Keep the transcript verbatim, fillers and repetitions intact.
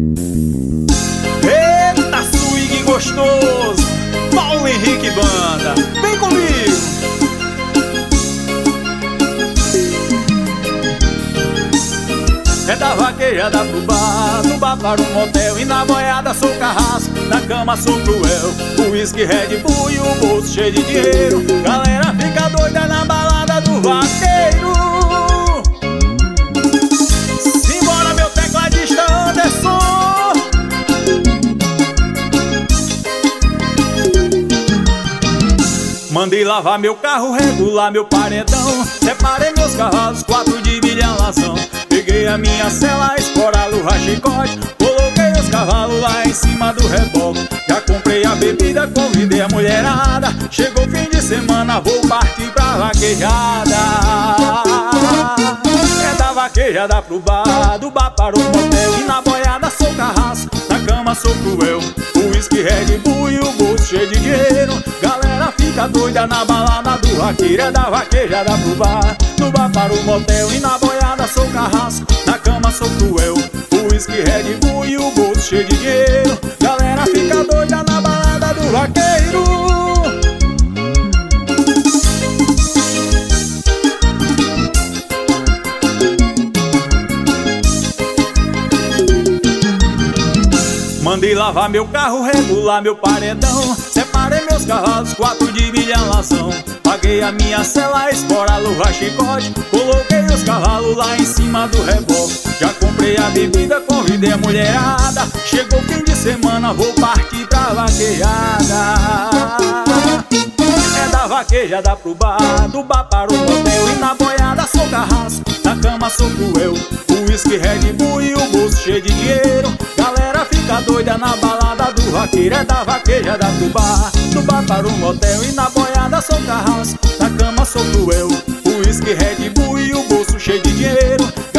Eita, swing gostoso, Paulo Henrique Banda, vem comigo. É da vaquejada pro bar, do bar para o motel, e na boiada sou carrasco, na cama sou cruel. O whisky, Red Bull e o bolso cheio de dinheiro. Galera fica doida na balada do vaqueiro. Simbora, meu tecladista Anderson. Mandei lavar meu carro, regular meu paredão. Separei meus cavalos, quatro de bilhalação. Peguei a minha cela, espora, lurra, chicote. Coloquei os cavalos lá em cima do reboque. Já comprei a bebida, convidei a mulherada. Chegou fim de semana, vou partir pra vaquejada. É da vaquejada pro bar, do bar para o motel, e na boiada sou carrasco, na cama sou cruel. O whisky, Red Bull e o bolso cheio de dinheiro. Galera fica doida na balada do vaqueiro. É da vaquejada pro bar, do bar para o motel, e na boiada sou carrasco, na cama sou cruel. O whisky, Red Bull e o bolso cheio de dinheiro. Galera fica doida na balada do vaqueiro. Mandei lavar meu carro, regular meu paredão. Separei meus cavalos, quatro de bilhalação. Paguei a minha cela, espora, lurra, chicote. Coloquei os cavalos lá em cima do reboque. Já comprei a bebida, convidei a mulherada. Chegou fim de semana, vou partir pra vaquejada. É da vaquejada pro bar, do bar para o motel, e na boiada sou carrasco, na cama sou cruel. O whisky, Red Bull e o bolso cheio de dinheiro. Galera fica doida na balada do vaqueiro. É da vaquejada pro bar, do bar para o motel, e na boiada sou carrasco, na cama sou cruel. O whisky, Red Bull e o bolso cheio de dinheiro.